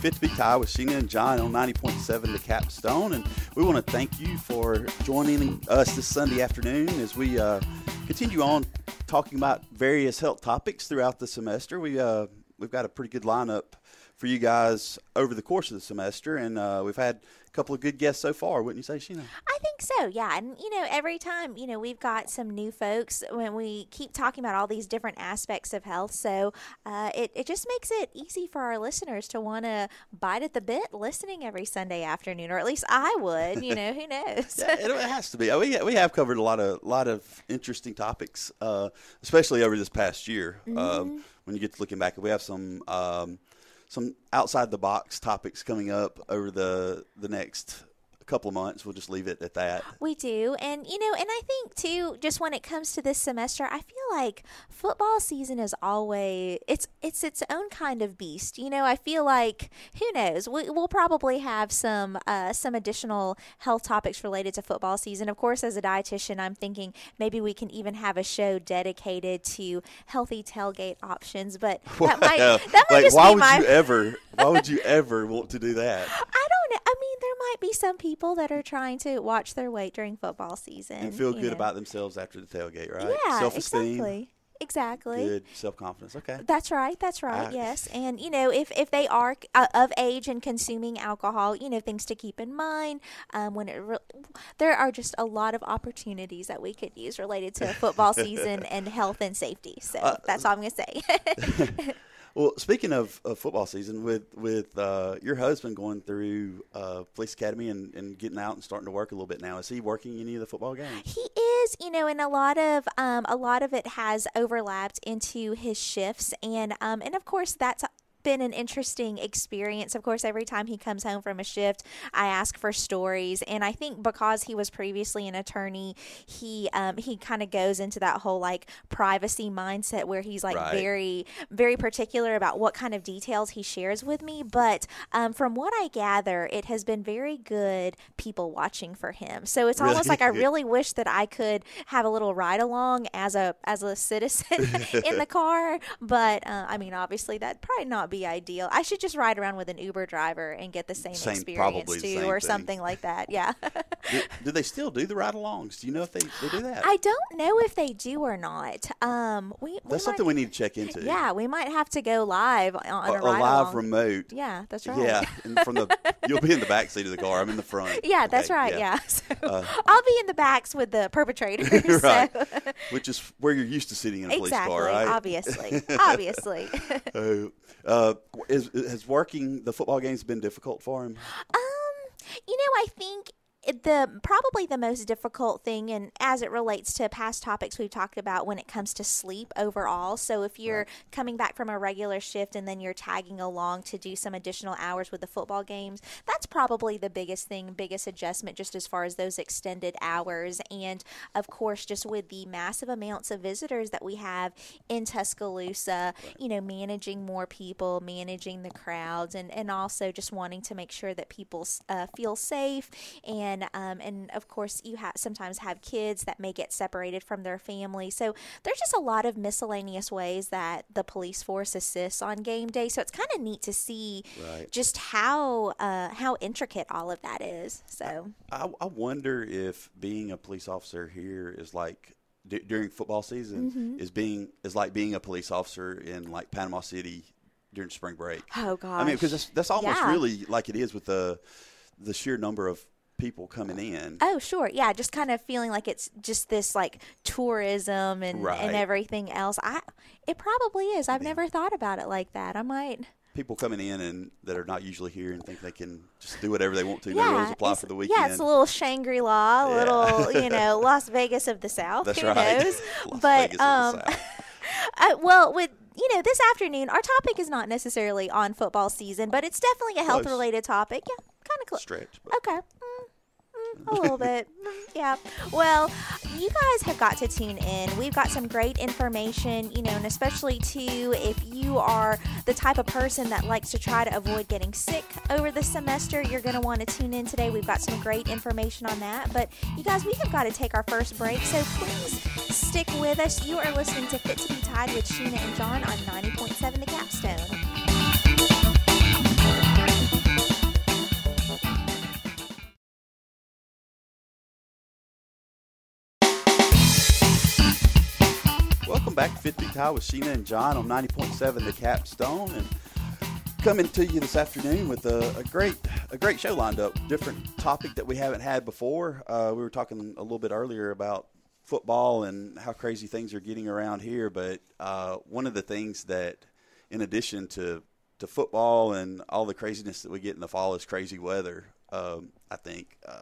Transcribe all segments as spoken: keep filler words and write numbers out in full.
Fit to be Tied with Sheena and John on ninety point seven The Capstone. And we want to thank you for joining us this Sunday afternoon as we uh, continue on talking about various health topics throughout the semester. We, uh, we've got a pretty good lineup for you guys over the course of the semester, and uh, we've had a couple of good guests so far, wouldn't you say, Sheena? I think so, yeah. And, you know, every time, you know, we've got some new folks when we keep talking about all these different aspects of health. So uh, it, it just makes it easy for our listeners to want to bite at the bit listening every Sunday afternoon, or at least I would, you know, who knows? Yeah, it, it has to be. We, we have covered a lot of lot of interesting topics, uh, especially over this past year. Mm-hmm. Um, when you get to looking back, we have some um, some outside the box topics coming up over the the next couple of months. We'll just leave it at that. We do. And, you know, and I think, too, just when it comes to this semester, I feel like football season is always, it's it's its own kind of beast. You know, I feel like, who knows, we, we'll probably have some uh, some additional health topics related to football season. Of course, as a dietitian, I'm thinking maybe we can even have a show dedicated to healthy tailgate options. But that might, that might like, just why be would my... you ever, why would you ever want to do that? I don't know. I mean, there might be some people that are trying to watch their weight during football season. And feel good know. about themselves after the tailgate, right? Yeah, Self-esteem. exactly. Exactly. Good self-confidence. Okay. That's right. That's right. I, yes. And, you know, if, if they are uh, of age and consuming alcohol, you know, things to keep in mind. Um, when it re- there are just a lot of opportunities that we could use related to football season and health and safety. So uh, that's all I'm going to say. Well, speaking of, of football season, with with uh, your husband going through uh, police academy and, and getting out and starting to work a little bit now, is he working any of the football games? He is, you know, and a lot of um, a lot of it has overlapped into his shifts, and um, and of course that's been an interesting experience. Of course, every time he comes home from a shift, I ask for stories, and I think because he was previously an attorney, he um, he kind of goes into that whole like privacy mindset where he's like right. very very particular about what kind of details he shares with me. But um, from what I gather, it has been very good people watching for him. So it's really? almost like I really wish that I could have a little ride along as a as a citizen in the car. But uh, I mean, obviously that'd probably not be ideal. I should just ride around with an Uber driver and get the same, same experience too, or thing. something like that. Yeah. do, do they still do the ride-alongs? Do you know if they, they do that? I don't know if they do or not. Um, we, we that's might, something we need to check into. Yeah, we might have to go live on a, a, a ride live along. remote. Yeah, that's right. Yeah, and from the you'll be in the back seat of the car. I'm in the front. Yeah, okay, that's right. Yeah, yeah. So uh, I'll be in the backs with the perpetrators. Right, so. Which is where you're used to sitting in a exactly, police car, right? Obviously, obviously. uh, uh, is has working the football games been difficult for him? Um, you know, I think the probably the most difficult thing, and as it relates to past topics we've talked about when it comes to sleep overall. So if you're right. coming back from a regular shift and then you're tagging along to do some additional hours with the football games, that's probably the biggest thing, biggest adjustment just as far as those extended hours. And of course, just with the massive amounts of visitors that we have in Tuscaloosa, right. you know, managing more people, managing the crowds, and, and also just wanting to make sure that people uh, feel safe. And And, um, and of course, you ha- sometimes have kids that may get separated from their family. So there's just a lot of miscellaneous ways that the police force assists on game day. So it's kind of neat to see right. just how uh, how intricate all of that is. So I, I wonder if being a police officer here is like d- during football season mm-hmm. is being is like being a police officer in like Panama City during spring break. Oh gosh, I mean, because that's, that's almost yeah. really like it is with the the sheer number of people coming in. Oh, sure. Yeah, just kind of feeling like it's just this like tourism and, right. and everything else. I It probably is. I've yeah. never thought about it like that. I might. People coming in and that are not usually here and think they can just do whatever they want to. Yeah, no rules apply for the weekend. Yeah, it's a little Shangri-La, a yeah. little, you know, Las Vegas of the South. That's Who right. knows? Las but, Vegas um, of the South. uh, well, with you know, this afternoon, our topic is not necessarily on football season, but it's definitely a health-related topic. Yeah, kind of close. Stretch. But. Okay. Mm. A little bit. Yeah. Well, you guys have got to tune in. We've got some great information, you know, and especially too if you are the type of person that likes to try to avoid getting sick over the semester, you're going to want to tune in today. We've got some great information on that. But you guys, we have got to take our first break, so please stick with us. You are listening to Fit to be Tied with Sheena and John on ninety point seven The Capstone. welcome back to Fifth Beat Tie with Sheena and John on ninety point seven The Capstone, and coming to you this afternoon with a, a great a great show lined up. Different topic that we haven't had before. Uh, we were talking a little bit earlier about football and how crazy things are getting around here, but uh, one of the things that, in addition to to football and all the craziness that we get in the fall, is crazy weather. Um, I think. Uh,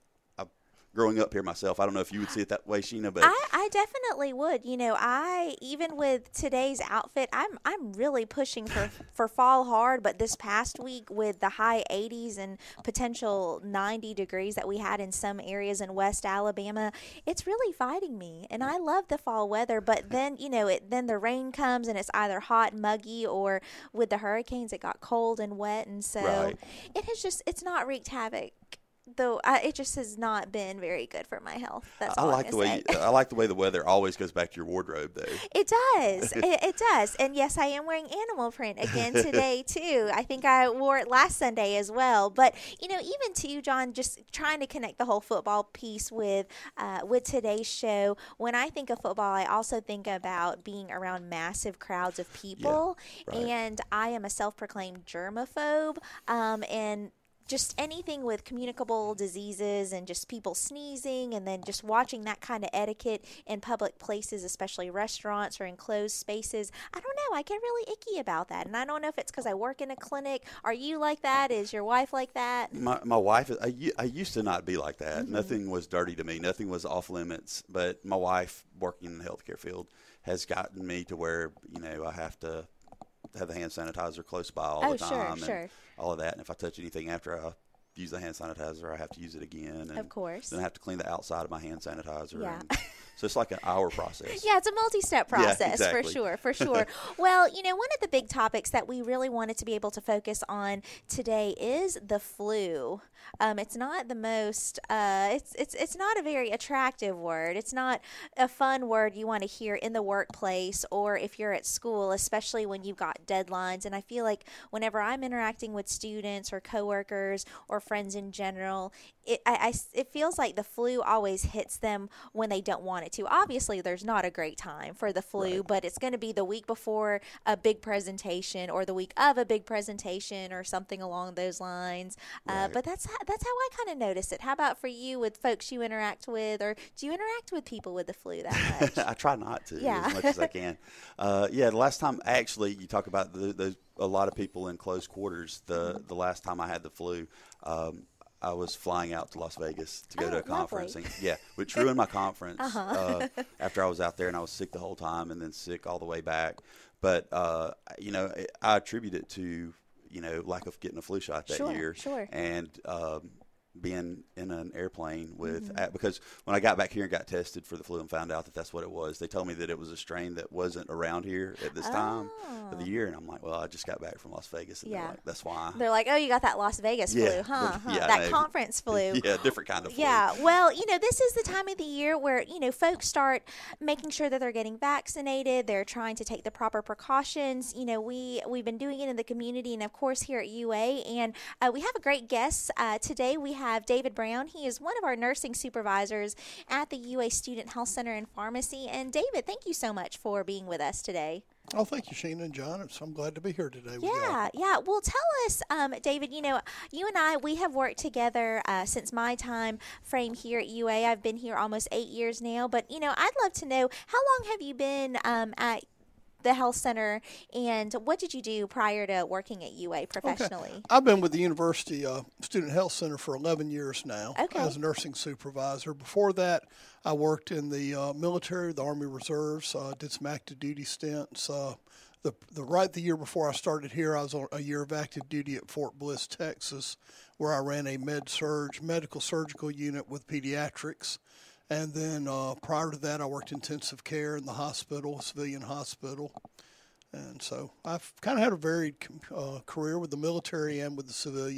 Growing up here myself, I don't know if you would see it that way, Sheena, but I, I definitely would. You know, I even with today's outfit, I'm I'm really pushing for for fall hard. But this past week, with the high eighties and potential ninety degrees that we had in some areas in West Alabama, it's really fighting me. And I love the fall weather, but then you know, it then the rain comes and it's either hot and muggy, or with the hurricanes, it got cold and wet, and so Right. it has just it's not wreaked havoc. Though I, it just has not been very good for my health. That's I all like I'm the way say. you, I like the way the weather always goes back to your wardrobe, though. It does. it, it does. And yes, I am wearing animal print again today too. I think I wore it last Sunday as well. But you know, even too, John, just trying to connect the whole football piece with uh, with today's show. When I think of football, I also think about being around massive crowds of people. Yeah, right. And I am a self-proclaimed germaphobe. Um, and just anything with communicable diseases and just people sneezing, and then just watching that kind of etiquette in public places, especially restaurants or enclosed spaces. I don't know. I get really icky about that. And I don't know if it's because I work in a clinic. Are you like that? Is your wife like that? My my wife, I, u- I used to not be like that. Mm-hmm. Nothing was dirty to me. Nothing was off limits. But my wife, working in the healthcare field, has gotten me to where, you know, I have to have the hand sanitizer close by all Oh, the time. sure, and sure. all of that. And if I touch anything after I use the hand sanitizer, I have to use it again. And Of course. Then I have to clean the outside of my hand sanitizer. Yeah. And so it's like an hour process. Yeah, it's a multi-step Yeah, process for exactly. sure, for sure. Well, you know, one of the big topics that we really wanted to be able to focus on today is the flu. Um, it's not the most, uh, it's it's it's not a very attractive word. It's not a fun word you want to hear in the workplace or if you're at school, especially when you've got deadlines. And I feel like whenever I'm interacting with students or coworkers or friends in general, it I, I, it feels like the flu always hits them when they don't want it to. Obviously, there's not a great time for the flu, Right. but it's going to be the week before a big presentation or the week of a big presentation or something along those lines. Uh, Right. but that's how, that's how I kind of notice it. How about for you with folks you interact with, or do you interact with people with the flu that much? I try not to Yeah. as much as I can. Uh, yeah, the last time, actually, you talk about the, the, a lot of people in close quarters. The the last time I had the flu, um, I was flying out to Las Vegas to go Oh, to a conference. lovely. And, yeah, which ruined my conference Uh-huh. uh, after I was out there, and I was sick the whole time and then sick all the way back. But, uh, you know, I attribute it to, you know, lack of getting a flu shot that Sure, year. sure. And um, being in an airplane with Mm-hmm. uh, because when I got back here and got tested for the flu and found out that that's what it was, they told me that it was a strain that wasn't around here at this time of the Oh. year, and I'm like, well, I just got back from Las Vegas, and Yeah. they're like, that's why. They're like, oh, you got that Las Vegas Yeah, flu, huh? the- huh? yeah, that no. conference flu. Yeah, different kind of flu. Yeah, well, you know, this is the time of the year where, you know, folks start making sure that they're getting vaccinated. They're trying to take the proper precautions. You know, we, we've been doing it in the community and, of course, here at U A. And uh, we have a great guest. Uh, today we have David Brown. He is one of our nursing supervisors at the U A Student Health Center and Pharmacy. And, David, thank you so much for being with us today. Oh, thank you, Sheena and John. It's, I'm glad to be here today with you. Yeah, yeah. Well, tell us, um, David, you know, you and I, we have worked together uh, since my time frame here at U A. I've been here almost eight years now. But, you know, I'd love to know, how long have you been um, at the health center, and what did you do prior to working at U A professionally? Okay. I've been with the University uh, Student Health Center for eleven years now Okay. as a nursing supervisor. Before that, I worked in the uh, military, the Army Reserves, uh, did some active duty stints. Uh, the, the right the year before I started here, I was on a year of active duty at Fort Bliss, Texas, where I ran a med surge medical surgical unit with pediatrics. And then uh, prior to that, I worked intensive care in the hospital, civilian hospital. And so I've kind of had a varied uh, career with the military and with the civilian.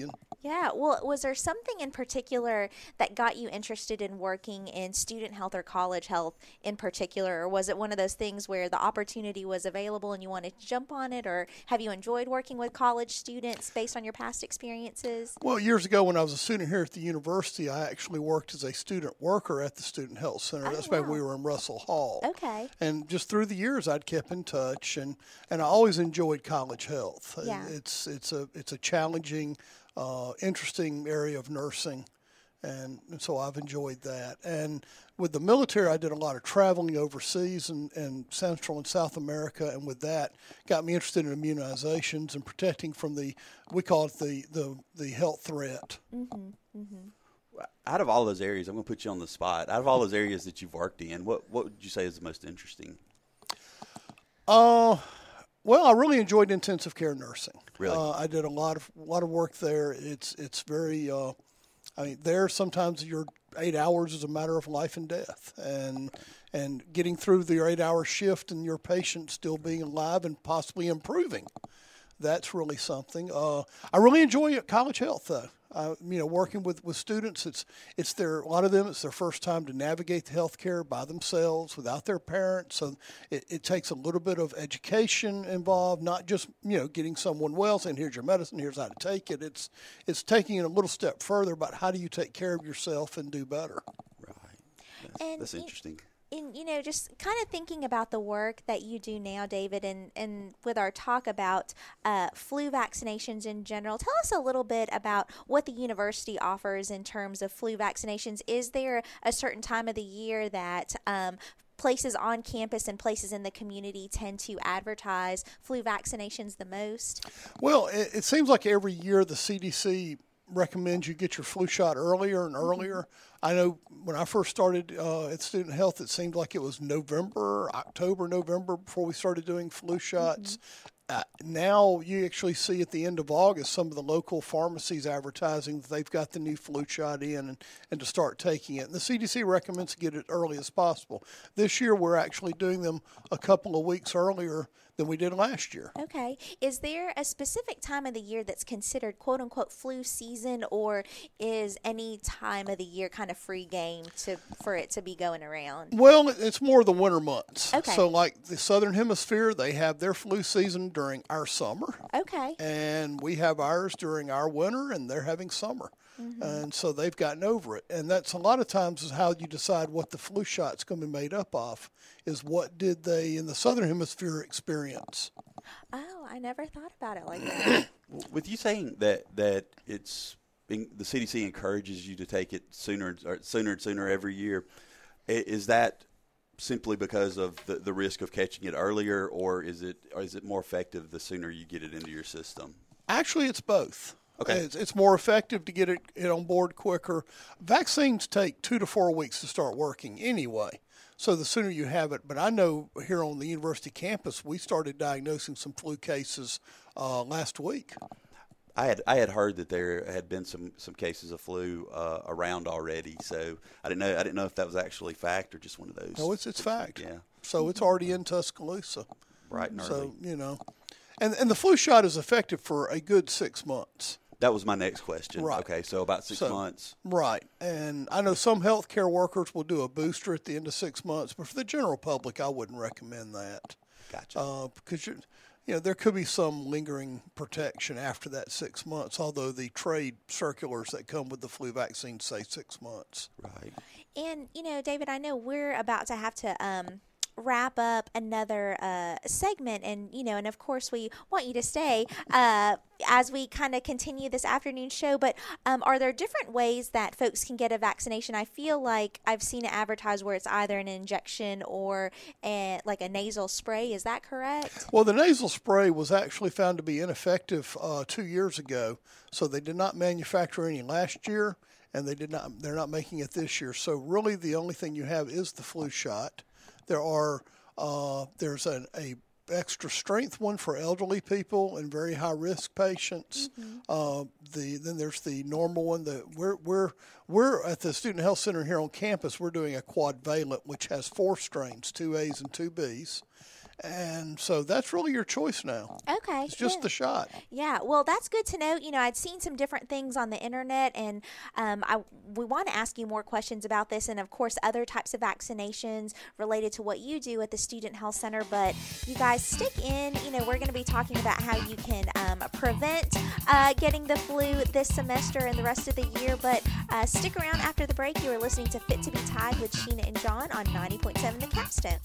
Yeah. Well, was there something in particular that got you interested in working in student health or college health in particular? Or was it one of those things where the opportunity was available and you wanted to jump on it? Or have you enjoyed working with college students based on your past experiences? Well, years ago when I was a student here at the university, I actually worked as a student worker at the Student Health Center. Oh, That's wow. when we were in Russell Hall. Okay. And just through the years, I'd kept in touch, and, and I always enjoyed college health. Yeah. It's it's a it's a challenging, uh, interesting area of nursing, and, and so I've enjoyed that. And with the military, I did a lot of traveling overseas and in, in Central and South America, and with that, got me interested in immunizations and protecting from the, we call it the the, the health threat. Mm-hmm. Mm-hmm. Out of all those areas, I'm going to put you on the spot. Out of all those areas that you've worked in, what what would you say is the most interesting? Uh, well, I really enjoyed intensive care nursing. Really? Uh, I did a lot of lot of work there. It's it's very, uh, I mean, there sometimes your eight hours is a matter of life and death, and and getting through the eight hour shift and your patient still being alive and possibly improving. That's really something. Uh, I really enjoy college health, though. Uh, you know, working with, with students, it's it's their a lot of them. It's their first time to navigate the healthcare by themselves without their parents. So it, it takes a little bit of education involved, not just you know getting someone well, saying here's your medicine, here's how to take it. It's it's taking it a little step further about how do you take care of yourself and do better. Right. That's, And that's you- interesting. And, you know, just kind of thinking about the work that you do now, David, and, and with our talk about uh, flu vaccinations in general, tell us a little bit about what the university offers in terms of flu vaccinations. Is there a certain time of the year that um, places on campus and places in the community tend to advertise flu vaccinations the most? Well, it, it seems like every year the C D C recommends you get your flu shot earlier and earlier. Mm-hmm. I know when I first started uh, at Student Health, it seemed like it was November, October, November before we started doing flu shots. Mm-hmm. Uh, now you actually see at the end of August some of the local pharmacies advertising that they've got the new flu shot in and, and to start taking it. And the C D C recommends to get it early as possible. This year we're actually doing them a couple of weeks earlier than we did last year. Okay. Is there a specific time of the year that's considered quote unquote flu season, or is any time of the year kind of free game to for it to be going around? Well, it's more the winter months. Okay. So like the Southern Hemisphere, they have their flu season during our summer. Okay. And we have ours during our winter, and they're having summer. Mm-hmm. And so they've gotten over it. And that's a lot of times is how you decide what the flu shot's going to be made up of, is what did they in the Southern Hemisphere experience. Oh, I never thought about it like that. With you saying that that it's the C D C encourages you to take it sooner or sooner and sooner every year, is that simply because of the, the risk of catching it earlier, or is it or is it more effective the sooner you get it into your system? Actually, it's both. Okay. It's, it's more effective to get it, it on board quicker. Vaccines take two to four weeks to start working anyway, so the sooner you have it. But I know here on the university campus, we started diagnosing some flu cases uh, last week. I had I had heard that there had been some, some cases of flu uh, around already, so I didn't know I didn't know if that was actually fact or just one of those. No, it's it's fact. Yeah. So it's already in Tuscaloosa. Right and early. So you know, and and the flu shot is effective for a good six months. That was my next question. Right. Okay, so about six So- months. Right. And I know some healthcare workers will do a booster at the end of six months, but for the general public, I wouldn't recommend that. Gotcha. Uh, because you're, you know, there could be some lingering protection after that six months, although the trade circulars that come with the flu vaccine say six months. Right. And, you know, David, I know we're about to have to um, wrap up another uh, segment. And, you know, and of course we want you to stay uh, as we kind of continue this afternoon show. But um, are there different ways that folks can get a vaccination? I feel like I've seen it advertised where it's either an injection or a, like a nasal spray. Is that correct? Well, the nasal spray was actually found to be ineffective uh, two years ago, so they did not manufacture any last year, and they did not. They're not making it this year. So really, the only thing you have is the flu shot. There are uh, there's an a extra strength one for elderly people and very high risk patients. Mm-hmm. Uh, the then there's the normal one that we're we're we're at the Student Health Center here on campus. We're doing a quadvalent, which has four strains, two A's and two B's. And so that's really your choice now. Okay. It's just yeah. the shot. Yeah, well, that's good to know. You know, I'd seen some different things on the internet, and um, I we want to ask you more questions about this, and of course, other types of vaccinations related to what you do at the Student Health Center. But you guys stick in. You know, we're going to be talking about how you can um, prevent uh, getting the flu this semester and the rest of the year. But uh, stick around after the break. You are listening to Fit to Be Tied with Sheena and John on ninety point seven The Capstone.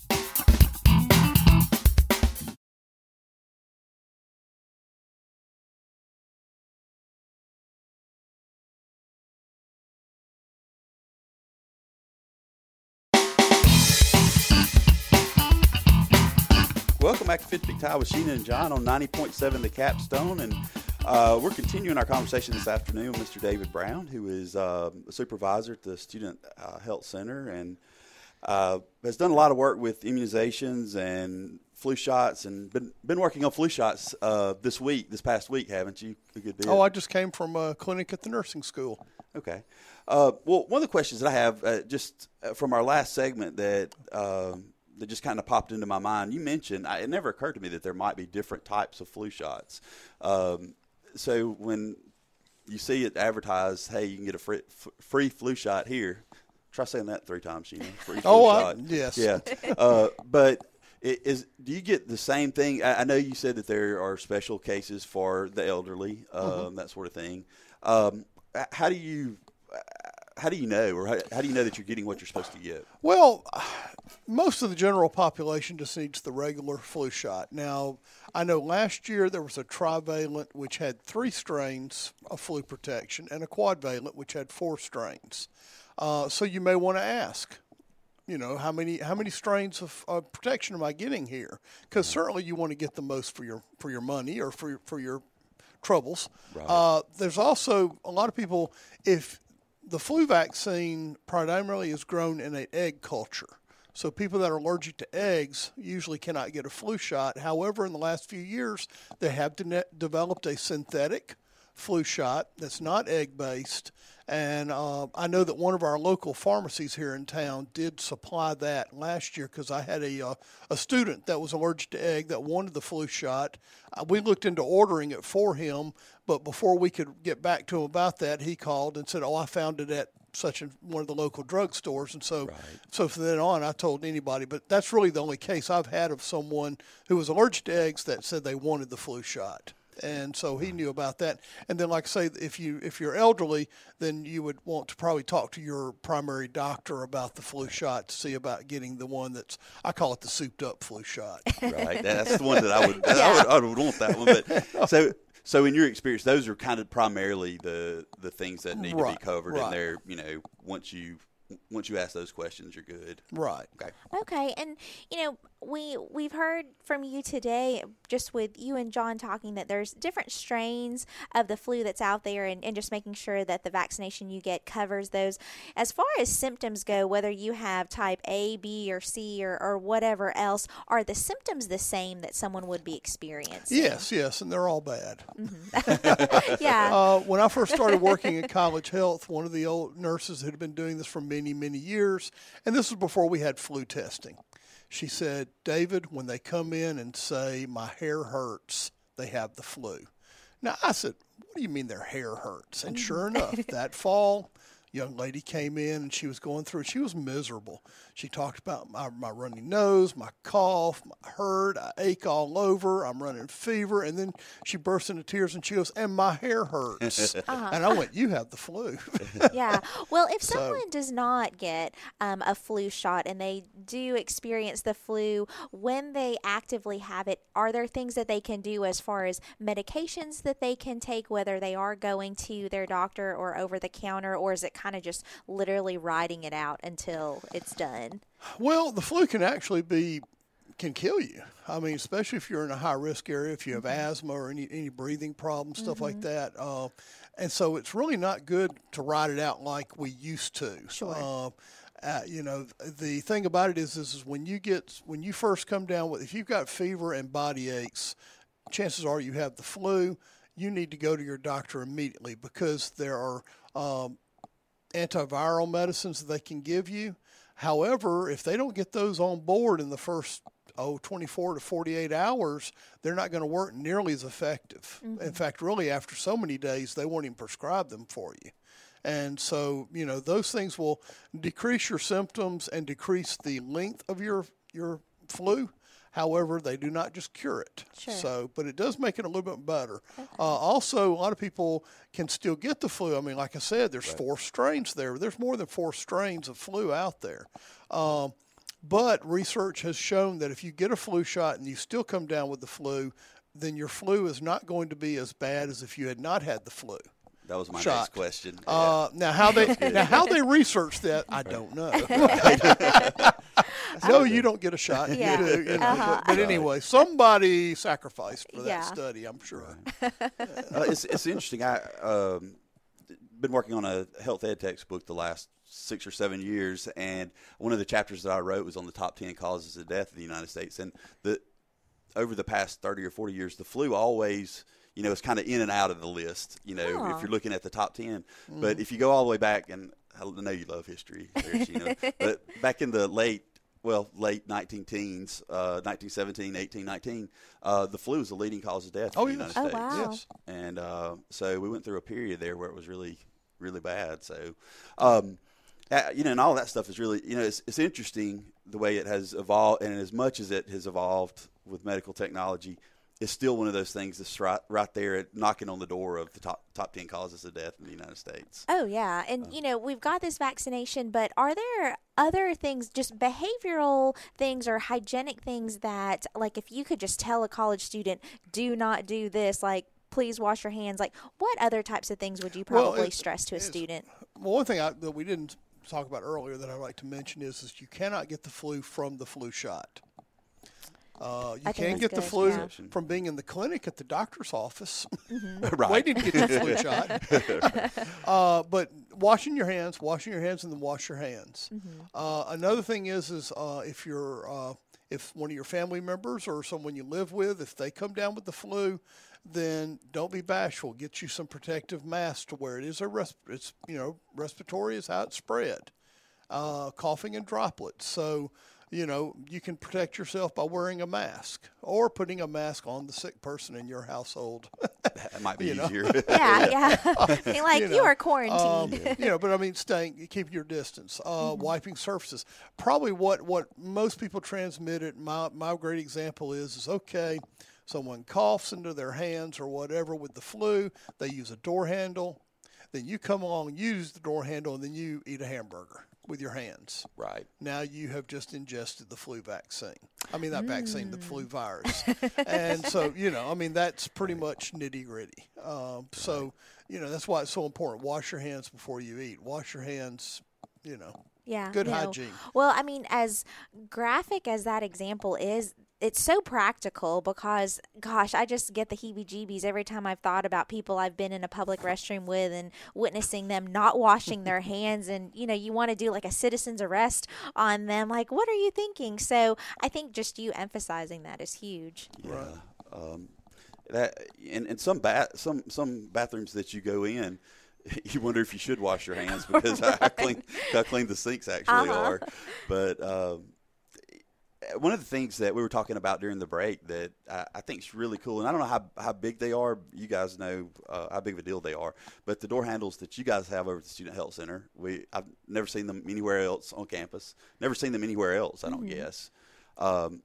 Welcome back to Fit to Be Tied with Sheena and John on ninety point seven The Capstone, and uh, we're continuing our conversation this afternoon with Mister David Brown, who is uh, a supervisor at the Student uh, Health Center and uh, has done a lot of work with immunizations and flu shots, and been been working on flu shots uh, this week, this past week, haven't you? A good bit. Oh, I just came from a clinic at the nursing school. Okay. Uh, well, one of the questions that I have, uh, just from our last segment that uh, that just kind of popped into my mind, you mentioned, I, it never occurred to me that there might be different types of flu shots. Um, so when you see it advertised, hey, you can get a free, f- free flu shot here, try saying that three times, Sheena. Free flu oh, shot. I, yes. Yeah. Uh, but it is, do you get the same thing? I, I know you said that there are special cases for the elderly, um, mm-hmm. that sort of thing. Um, how do you... How do you know, or how, how do you know that you're getting what you're supposed to get? Well, most of the general population just needs the regular flu shot. Now, I know last year there was a trivalent, which had three strains of flu protection, and a quadvalent, which had four strains. Uh, so you may want to ask, you know, how many how many strains of, of protection am I getting here? Because certainly you want to get the most for your for your money or for your, for your troubles. Right. Uh, there's also a lot of people, if the flu vaccine primarily is grown in an egg culture. So people that are allergic to eggs usually cannot get a flu shot. However, in the last few years, they have de- developed a synthetic flu shot that's not egg-based. And uh, I know that one of our local pharmacies here in town did supply that last year because I had a uh, a student that was allergic to egg that wanted the flu shot. Uh, we looked into ordering it for him, but before we could get back to him about that, he called and said, oh, I found it at such a, one of the local drugstores. And so, right. so from then on, I told anybody. But that's really the only case I've had of someone who was allergic to eggs that said they wanted the flu shot. And so he knew about that. And then, like I say, if you if you're elderly, then you would want to probably talk to your primary doctor about the flu shot to see about getting the one that's, I call it the souped up flu shot. Right. That's the one that I would, yeah. I would, I would want that one. But so. So in your experience, those are kind of primarily the, the things that need right, to be covered right. in there. You know, once you once you ask those questions, you're good. Right. Okay. Okay, and you know we we've heard from you today, just with you and John talking, that there's different strains of the flu that's out there, and, and just making sure that the vaccination you get covers those. As far as symptoms go, whether you have type A, B, or C, or, or whatever else, are the symptoms the same that someone would be experiencing? Yes, yes, and they're all bad. Mm-hmm. Yeah. Uh, when I first started working at College Health, one of the old nurses had been doing this for many, many years, and this was before we had flu testing. She said, David, when they come in and say, my hair hurts, they have the flu. Now, I said, what do you mean their hair hurts? And sure enough, that fall, young lady came in and she was going through it. She was miserable. She talked about my, my runny nose, my cough, my hurt, I ache all over, I'm running fever. And then she burst into tears and she goes, and my hair hurts. Uh-huh. And I went, you have the flu. Yeah. Well, if So- someone does not get um, a flu shot and they do experience the flu when they actively have it, are there things that they can do as far as medications that they can take, whether they are going to their doctor or over the counter, or is it kind of just literally riding it out until it's done? Well, the flu can actually be, can kill you. I mean, especially if you're in a high-risk area, if you have mm-hmm. asthma or any, any breathing problems, stuff mm-hmm. like that. Uh, and so it's really not good to ride it out like we used to. Sure. Uh, uh, you know, the thing about it is, is, is when you get, when you first come down with, if you've got fever and body aches, chances are you have the flu. You need to go to your doctor immediately because there are um, antiviral medicines that they can give you. However, if they don't get those on board in the first oh, twenty-four to forty-eight hours, they're not going to work nearly as effective. Mm-hmm. In fact, really, after so many days, they won't even prescribe them for you. And so, you know, those things will decrease your symptoms and decrease the length of your your flu. However, they do not just cure it. Sure. So, but it does make it a little bit better. Okay. Uh, also, a lot of people can still get the flu. I mean, like I said, there's right. four strains there. There's more than four strains of flu out there. Um, but research has shown that if you get a flu shot and you still come down with the flu, then your flu is not going to be as bad as if you had not had the flu. That was my shot. next question. Uh, yeah. Now how they now how they research that, I don't know. No, you don't get a shot. Yeah. You do, you know, Uh-huh. but, but anyway, somebody sacrificed for that Yeah. study, I'm sure. uh, it's it's interesting. I um, been working on a health ed textbook the last six or seven years, and one of the chapters that I wrote was on the top ten causes of death in the United States. And the over the past thirty or forty years, the flu always, you know, is kind of in and out of the list, you know, Huh. if you're looking at the top ten. Mm. But if you go all the way back, and I know you love history, there, you know, but back in the late, well, late nineteen teens, uh, nineteen seventeen, eighteen, nineteen, uh, the flu was the leading cause of death Oh, in the yes. United Oh, States. wow. Yes. And uh, so we went through a period there where it was really, really bad. So, um, uh, you know, and all that stuff is really, you know, it's, it's interesting the way it has evolved. And as much as it has evolved with medical technology, it's still one of those things that's right, right there at knocking on the door of the top top ten causes of death in the United States. Oh, yeah. And, you know, we've got this vaccination, but are there other things, just behavioral things or hygienic things that, like, if you could just tell a college student, do not do this, like, please wash your hands, like, what other types of things would you Well, probably it's- stress to a it's- student? Well, one thing I, that we didn't talk about earlier that I'd like to mention is, is you cannot get the flu from the flu shot. Uh, you I think can't that's get the good, flu yeah. from being in the clinic at the doctor's office, Right. waiting to get your flu shot. uh, but washing your hands, washing your hands, and then wash your hands. Uh, another thing is, is uh, if you're, uh, if one of your family members or someone you live with, if they come down with the flu, then don't be bashful. Get you some protective masks to wear. It is a res- it's you know respiratory is how it's spread, uh, coughing and droplets. So. You know, you can protect yourself by wearing a mask or putting a mask on the sick person in your household. That might be You know. easier. Yeah, yeah. You're like, you, know, are quarantined. Um, you know, but I mean, staying, keep your distance, uh, wiping surfaces. Probably what, what most people transmit it. My my great example is is okay. Someone coughs into their hands or whatever with the flu. They use a door handle. Then you come along, use the door handle, and then you eat a hamburger with your hands. Right. Now you have just ingested the flu vaccine. I mean, not vaccine, the flu virus. And so, you know, I mean, that's pretty much nitty gritty. Um, so, you know, that's why it's so important. Wash your hands before you eat. Wash your hands, you know. Yeah. Good no. hygiene. Well, I mean, as graphic as that example is, it's so practical because, gosh, I just get the heebie-jeebies every time I've thought about people I've been in a public restroom with and witnessing them not washing their hands. And, you know, you want to do like a citizen's arrest on them. Like, what are you thinking? So I think just you emphasizing that is huge. Yeah. Um, that in, in some ba- some some bathrooms that you go in, you wonder if you should wash your hands because Right. how clean how clean the sinks actually Uh-huh. are. But um, one of the things that we were talking about during the break that I, I think is really cool, and I don't know how, how big they are. You guys know uh, how big of a deal they are. But the door handles that you guys have over at the Student Health Center, we I've never seen them anywhere else on campus. Never seen them anywhere else, I don't Mm-hmm. guess. Um,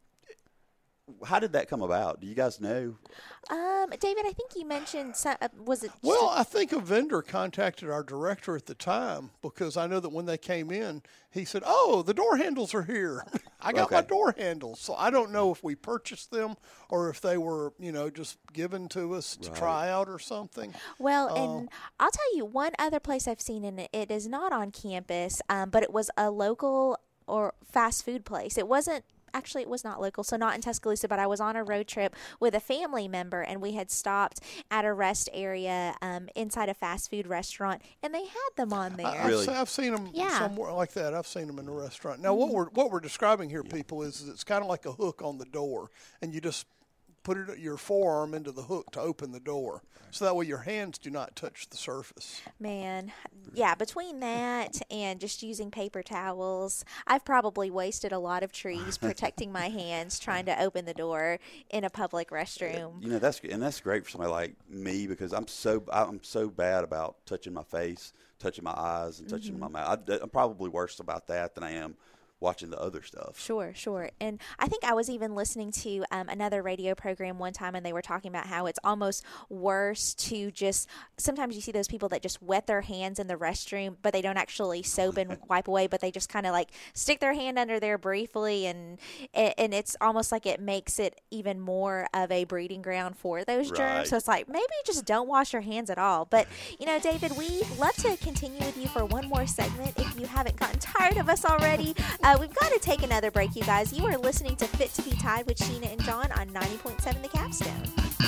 how did that come about? Do you guys know? Um, David, I think you mentioned, some, uh, was it? Well, I think a vendor contacted our director at the time because I know that when they came in, he said, "Oh, the door handles are here. I got my Okay. door handles." So I don't know if we purchased them or if they were, you know, just given to us to Right. try out or something. Well, and I'll tell you one other place I've seen, and it, it is not on campus, um, but it was a local or fast food place. It wasn't. Actually, it was not local, so not in Tuscaloosa, but I was on a road trip with a family member, and we had stopped at a rest area um, inside a fast food restaurant, and they had them on there. I, I've, Really? se- I've seen them Yeah. somewhere like that. I've seen them in a restaurant. Now, what we're what we're describing here, people, is it's kind of like a hook on the door, and you just put it your forearm into the hook to open the door, so that way your hands do not touch the surface. Man, yeah, between that and just using paper towels, I've probably wasted a lot of trees protecting my hands trying to open the door in a public restroom. You know, that's and that's great for somebody like me because I'm so I'm so bad about touching my face, touching my eyes, and touching mm-hmm. my mouth. I, I'm probably worse about that than I am watching the other stuff. Sure, sure. And I think I was even listening to um, another radio program one time, and they were talking about how it's almost worse to just, sometimes you see those people that just wet their hands in the restroom, but they don't actually soap and wipe away, but they just kind of like stick their hand under there briefly, and and it's almost like it makes it even more of a breeding ground for those germs. Right. So it's like, maybe just don't wash your hands at all. But, you know, David, we'd love to continue with you for one more segment if you haven't gotten tired of us already. Uh, we've got to take another break, you guys. You are listening to Fit to be Tied with Sheena and John on ninety point seven The Capstone.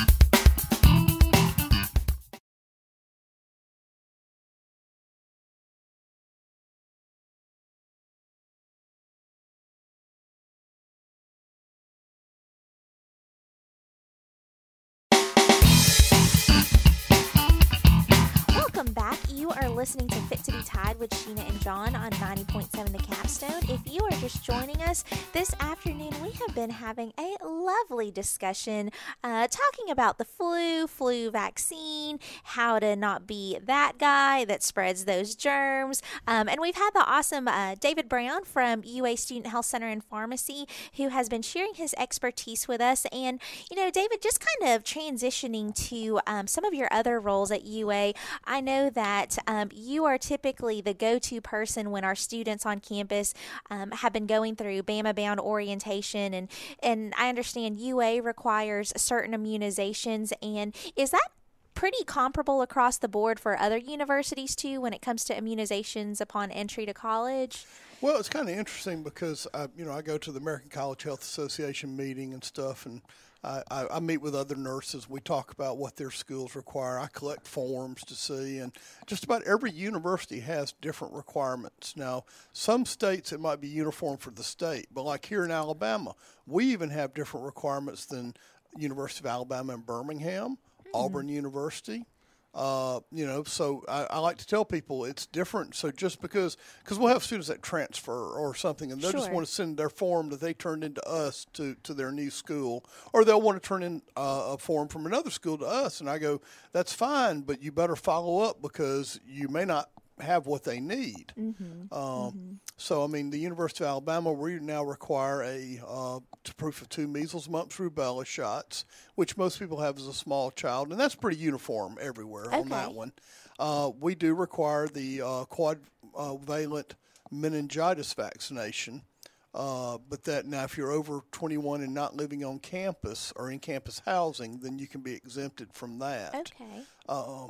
Welcome back. You are listening to Fit to be Tied with Sheena and John on ninety point seven The Capstone. If you are just joining us this afternoon, we have been having a lovely discussion uh, talking about the flu, flu vaccine, how to not be that guy that spreads those germs. Um, and we've had the awesome uh, David Brown from U A Student Health Center and Pharmacy who has been sharing his expertise with us. And, you know, David, just kind of transitioning to um, some of your other roles at U A, I know that um, you are typically the go-to person when our students on campus um, have been going through Bama Bound orientation, and and I understand U A requires certain immunizations. And is that pretty comparable across the board for other universities too when it comes to immunizations upon entry to college? Well, it's kind of interesting because I, you know, I go to the American College Health Association meeting and stuff, and I, I, I meet with other nurses. We talk about what their schools require. I collect forms to see, and just about every university has different requirements. Now, some states it might be uniform for the state, but like here in Alabama, we even have different requirements than University of Alabama in Birmingham, mm-hmm. Auburn University. Uh, you know, so I, I like to tell people it's different. So just because, because we'll have students that transfer or something, and they'll Sure. just want to send their form that they turned into us to, to their new school, or they'll want to turn in uh, a form from another school to us. And I go, that's fine, but you better follow up because you may not have what they need. Mm-hmm. Um, mm-hmm. So, I mean, the University of Alabama, we now require a uh, to proof of two measles, mumps, rubella shots, which most people have as a small child, and that's pretty uniform everywhere Okay. on that one. Uh, we do require the uh, quadrivalent meningitis vaccination, uh, but that now if you're over twenty-one and not living on campus or in campus housing, then you can be exempted from that. Okay. Uh,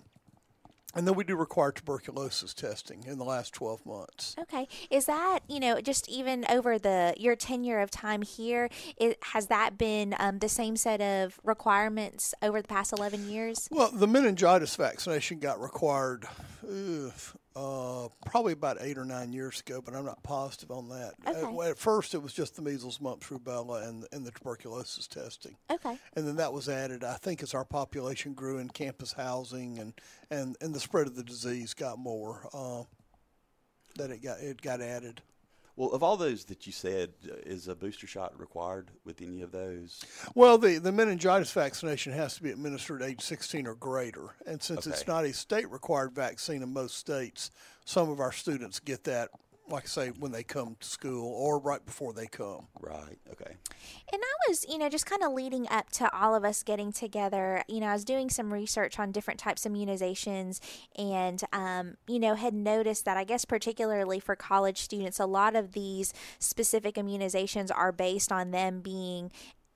And then we do require tuberculosis testing in the last twelve months. Okay. Is that, you know, just even over the your tenure of time here, it, has that been um, the same set of requirements over the past eleven years? Well, the meningitis vaccination got required uh, uh, probably about eight or nine years ago, but I'm not positive on that. Okay. At, at first, it was just the measles, mumps, rubella, and, and the tuberculosis testing. Okay. And then that was added, I think, as our population grew in campus housing and, and, and the spread of the disease got more, uh, that it got it got added. Well, of all those that you said, uh, is a booster shot required with any of those? Well, the, the meningitis vaccination has to be administered at age sixteen or greater. And since Okay. it's not a state-required vaccine in most states, some of our students get that, like I say, when they come to school or right before they come. Right. Okay. And I was, you know, just kind of leading up to all of us getting together, you know, I was doing some research on different types of immunizations and, um, you know, had noticed that I guess particularly for college students, a lot of these specific immunizations are based on them being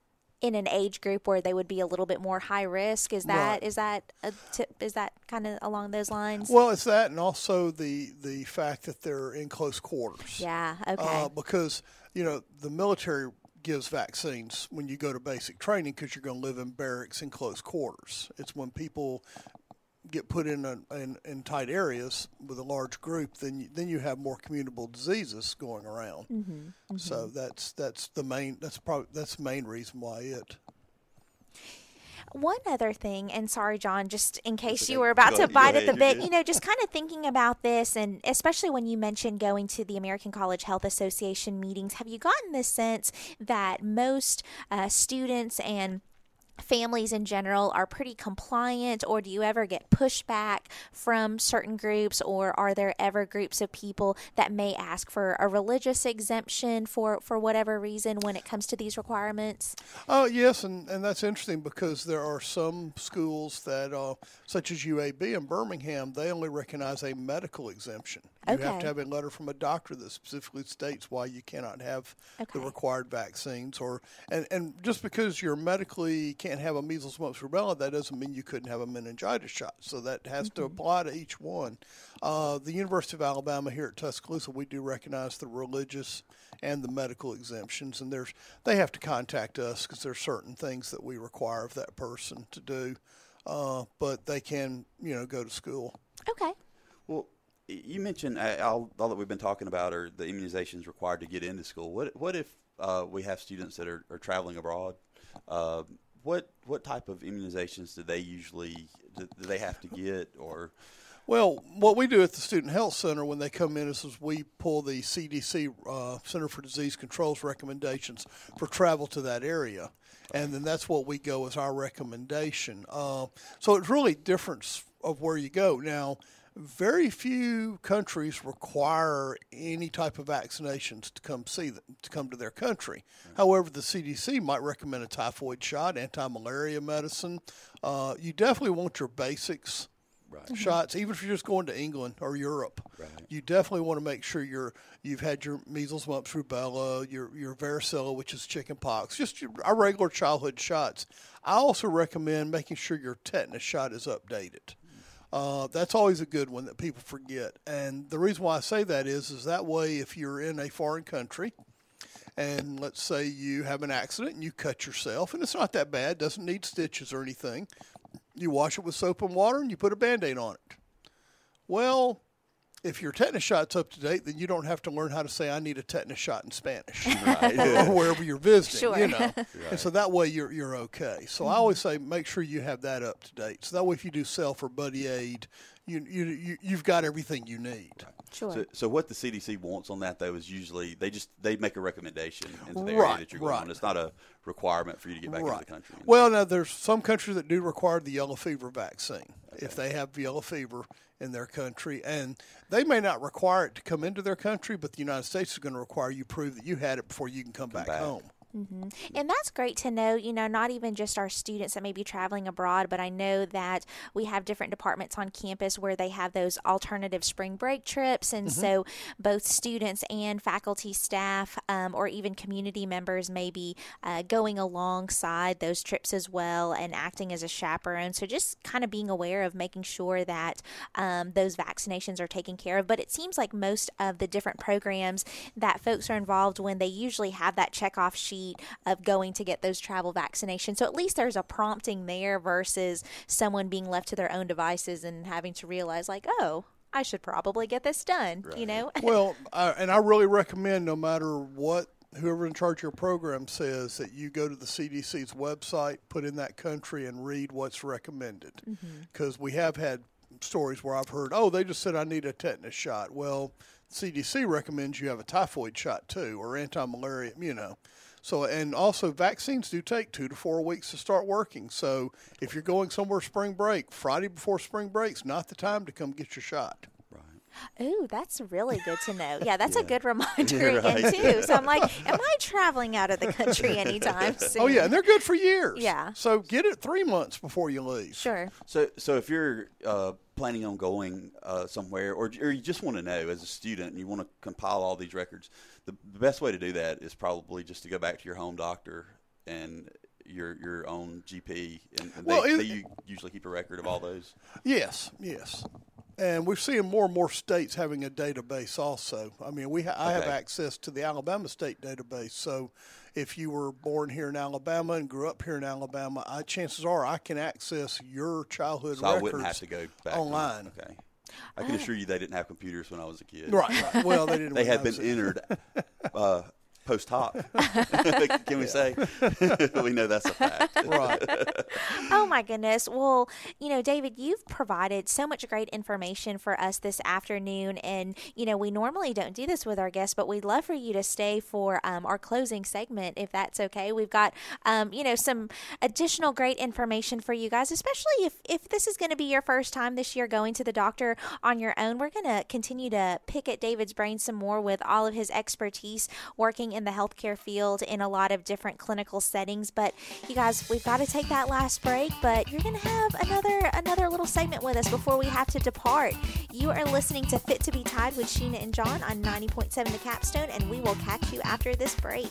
in an age group where they would be a little bit more high risk. Is that Right. is that a tip, is that kind of along those lines? Well, it's that, and also the, the fact that they're in close quarters. Yeah. Okay. Uh, because, you know, the military gives vaccines when you go to basic training because you're going to live in barracks in close quarters. It's when people get put in, a, in in tight areas with a large group, then you, then you have more communicable diseases going around. mm-hmm, mm-hmm. So that's that's the main that's probably that's the main reason why it. One other thing, and sorry, John, just in case okay. you were about Go to ahead. bite Go at the ahead. bit, You're you good. know, just kind of thinking about this, and especially when you mentioned going to the American College Health Association meetings, have you gotten this sense that most uh, students and families in general are pretty compliant, or do you ever get pushback from certain groups, or are there ever groups of people that may ask for a religious exemption for, for whatever reason when it comes to these requirements? Oh, yes, and, and that's interesting because there are some schools that, uh, such as U A B in Birmingham, they only recognize a medical exemption. You have Okay. to have a letter from a doctor that specifically states why you cannot have Okay. the required vaccines. Or and, and just because you're medically can't have a measles, mumps, rubella, that doesn't mean you couldn't have a meningitis shot. So that has Mm-hmm. to apply to each one. Uh, the University of Alabama here at Tuscaloosa, we do recognize the religious and the medical exemptions, and there's they have to contact us because there's certain things that we require of that person to do. Uh, but they can, you know, go to school. Okay. Well, you mentioned uh, all, all that we've been talking about are the immunizations required to get into school. What what if uh, we have students that are, are traveling abroad? Uh, what what type of immunizations do they usually do, do they have to get? Or Well, what we do at the Student Health Center when they come in is, is we pull the C D C, uh, Center for Disease Control's recommendations for travel to that area. And then that's what we go as our recommendation. Uh, so it's really difference of where you go. Now, very few countries require any type of vaccinations to come see them, to come to their country. However, the C D C might recommend a typhoid shot, anti-malaria medicine. Uh, you definitely want your basics right, shots, even if you're just going to England or Europe. right, You definitely want to make sure you're you've had your measles, mumps, rubella, your your varicella, which is chicken pox, just your, our regular childhood shots. I also recommend making sure your tetanus shot is updated. Uh, that's always a good one that people forget. And the reason why I say that is, is that way if you're in a foreign country and let's say you have an accident and you cut yourself, and it's not that bad, doesn't need stitches or anything, you wash it with soap and water and you put a Band-Aid on it. Well, if your tetanus shot's up to date, then you don't have to learn how to say, I need a tetanus shot in Spanish. right. Or wherever you're visiting, Sure. you know. And so that way you're you're okay. So I always say make sure you have that up to date. So that way if you do self or buddy aid, you you, you you've got everything you need. Sure. So, so what the C D C wants on that though is usually they just they make a recommendation into the area Right, that you're going right. on. It's not a requirement for you to get back into the country. Well, now there's some countries that do require the yellow fever vaccine if they have yellow fever in their country, and they may not require it to come into their country, but the United States is going to require you prove that you had it before you can come, back, back. home. And that's great to know, you know, not even just our students that may be traveling abroad, but I know that we have different departments on campus where they have those alternative spring break trips. And Mm-hmm. so both students and faculty, staff, um, or even community members may be uh, going alongside those trips as well and acting as a chaperone. So just kind of being aware of making sure that um, those vaccinations are taken care of. But it seems like most of the different programs that folks are involved when they usually have that checkoff sheet of going to get those travel vaccinations. So at least there's a prompting there versus someone being left to their own devices and having to realize like, oh, I should probably get this done, you know? Well, I, and I really recommend no matter what whoever in charge of your program says that you go to the C D C's website, put in that country, and read what's recommended. Because we have had stories where I've heard, oh, they just said I need a tetanus shot. Well, C D C recommends you have a typhoid shot too, or anti-malaria, you know. So, and also vaccines do take two to four weeks to start working. So if you're going somewhere spring break, Friday before spring break's not the time to come get your shot. Ooh, that's really good to know. Yeah, that's a Yeah. good reminder Yeah, again, right. too. So I'm like, am I traveling out of the country anytime soon? Oh, yeah, and they're good for years. Yeah. So get it three months before you leave. Sure. So, so if you're uh, planning on going uh, somewhere, or, or you just want to know as a student, and you want to compile all these records, the, the best way to do that is probably just to go back to your home doctor and your your own G P, and, and Well, they, it- they u- usually keep a record of all those. Yes, yes. And we're seeing more and more states having a database also. I mean, we ha- I have Okay. access to the Alabama state database. So if you were born here in Alabama and grew up here in Alabama, I, chances are I can access your childhood So I records wouldn't have to go back online. Okay, I can assure you they didn't have computers when I was a kid. Right, right. Well, they didn't. They when had I been was- entered uh, post-hop. Can we say? We know that's a fact. Right. Oh, my goodness. Well, you know, David, you've provided so much great information for us this afternoon. And, you know, we normally don't do this with our guests, but we'd love for you to stay for um, our closing segment, if that's okay. We've got, um, you know, some additional great information for you guys, especially if, if this is going to be your first time this year going to the doctor on your own. We're going to continue to pick at David's brain some more with all of his expertise working in the healthcare field in a lot of different clinical settings. But you guys, we've got to take that last break, but you're going to have another another little segment with us before we have to depart. You are listening to Fit to be Tied with Sheena and John on ninety point seven The Capstone, and we will catch you after this break.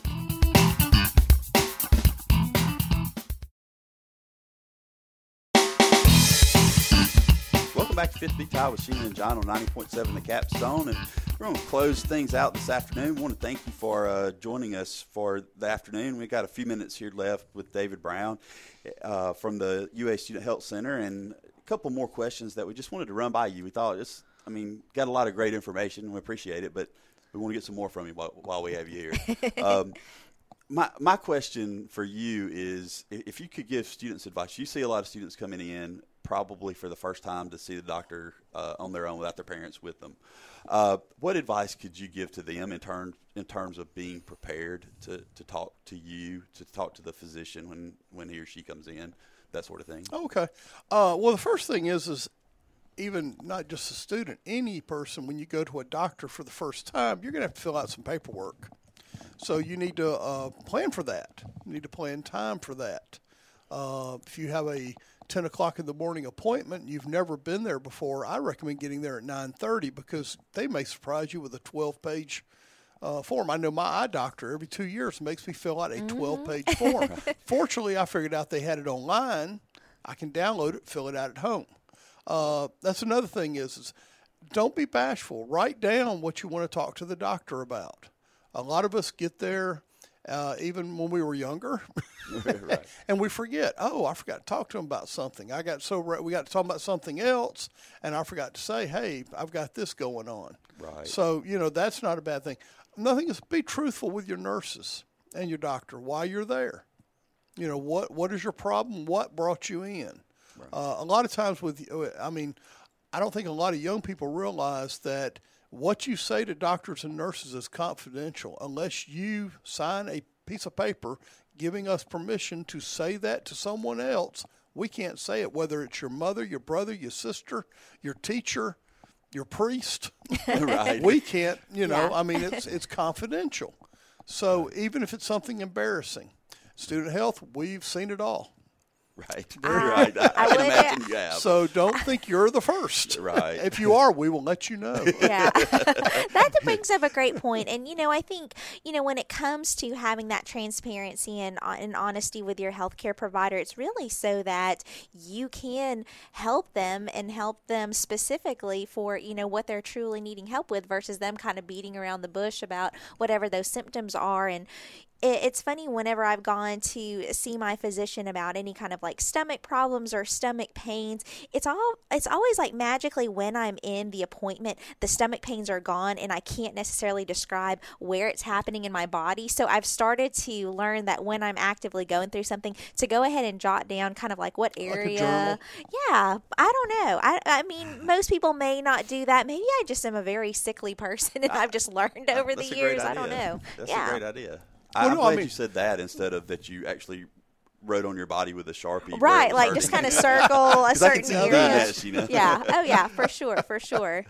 Welcome back to Fit to be Tied with Sheena and John on ninety point seven The Capstone, and we're going to close things out this afternoon. We want to thank you for uh, joining us for the afternoon. We've got a few minutes here left with David Brown uh, from the U A Student Health Center, and a couple more questions that we just wanted to run by you. We thought, just, I mean, got a lot of great information, and we appreciate it, but we want to get some more from you while, while we have you here. um, my my question for you is, if you could give students advice. You see a lot of students coming in probably for the first time to see the doctor uh, on their own without their parents with them. Uh, what advice could you give to them in, term, in terms of being prepared to, to talk to you, to talk to the physician when, when he or she comes in, that sort of thing? Okay. Uh, well, the first thing is, is even not just a student, any person, when you go to a doctor for the first time, you're going to have to fill out some paperwork. So you need to uh, plan for that. You need to plan time for that. Uh, if you have a ten o'clock in the morning appointment and you've never been there before, I recommend getting there at nine thirty because they may surprise you with a twelve-page uh, form. I know my eye doctor every two years makes me fill out a twelve-page form. Fortunately, I figured out they had it online. I can download it, fill it out at home. Uh, that's another thing is, is don't be bashful. Write down what you want to talk to the doctor about. A lot of us get there Uh, even when we were younger, Right. and we forget, oh, I forgot to talk to him about something. I got so re- we got to talk about something else, and I forgot to say, hey, I've got this going on. Right. So, you know, that's not a bad thing. Nothing is be truthful with your nurses and your doctor while you're there. You know, what what is your problem? What brought you in? Right. Uh, a lot of times with, I mean, I don't think a lot of young people realize that what you say to doctors and nurses is confidential unless you sign a piece of paper giving us permission to say that to someone else. We can't say it, whether it's your mother, your brother, your sister, your teacher, your priest. Right. We can't, you know, Yeah. I mean, it's it's confidential. So even if it's something embarrassing, student health, we've seen it all. Right. I- right. I, I I can would- imagine you have. So don't think you're the first. Right. If you are, we will let you know. Yeah, that brings up a great point. And, you know, I think, you know, when it comes to having that transparency and, and honesty with your healthcare provider, it's really so that you can help them and help them specifically for, you know, what they're truly needing help with versus them kind of beating around the bush about whatever those symptoms are. And it's funny, whenever I've gone to see my physician about any kind of like stomach problems or stomach pains, it's all it's always like magically when I'm in the appointment, the stomach pains are gone and I can't necessarily describe where it's happening in my body. So I've started to learn that when I'm actively going through something, to go ahead and jot down kind of like what area. journal. Yeah, I don't know. I I mean, most people may not do that. Maybe I just am a very sickly person and I've just learned over That's the a great years. I don't idea. know. That's yeah. a great idea. Well, I'm no, I glad mean- you said that instead of that you actually wrote on your body with a Sharpie. where it Right, was like hurting. just kind of circle a 'Cause I can certain see you doing area. that, Sheena. Yeah. Oh, yeah, for sure, for sure.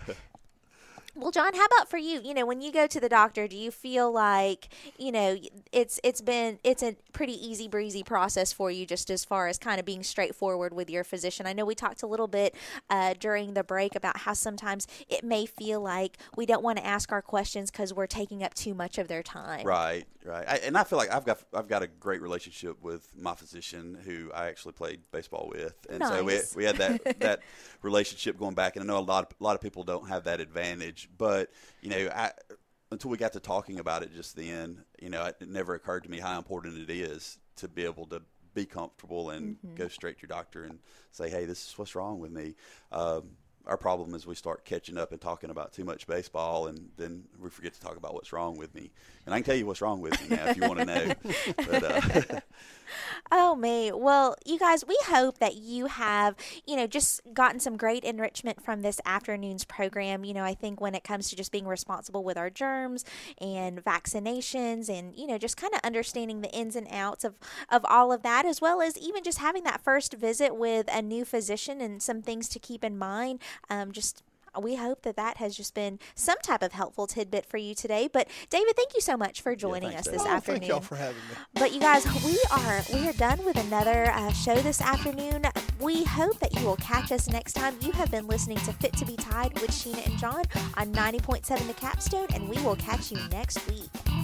Well, John, how about for you? You know, when you go to the doctor, do you feel like, you know, it's it's been it's a pretty easy breezy process for you, just as far as kind of being straightforward with your physician? I know we talked a little bit uh, during the break about how sometimes it may feel like we don't want to ask our questions because we're taking up too much of their time. Right, right. I, and I feel like I've got I've got a great relationship with my physician who I actually played baseball with, and so we Nice. we had that that relationship going back. And I know a lot of, a lot of people don't have that advantage, but you know, I, until we got to talking about it just then, you know, it, it never occurred to me how important it is to be able to be comfortable and Mm-hmm. go straight to your doctor and say, hey, this is what's wrong with me. Um, our problem is we start catching up and talking about too much baseball, and then we forget to talk about what's wrong with me. And I can tell you what's wrong with me now if you want to know. But, uh, Oh, me. Well, you guys, we hope that you have, you know, just gotten some great enrichment from this afternoon's program. You know, I think when it comes to just being responsible with our germs and vaccinations and, you know, just kind of understanding the ins and outs of, of all of that, as well as even just having that first visit with a new physician and some things to keep in mind, um, just we hope that that has just been some type of helpful tidbit for you today. But David, thank you so much for joining yeah, thanks, us this Oh, afternoon. thank y'all for having me. But you guys, we are we are done with another uh, show this afternoon. We hope that you will catch us next time. You have been listening to Fit to be Tied with Sheena and John on ninety point seven The Capstone, and we will catch you next week.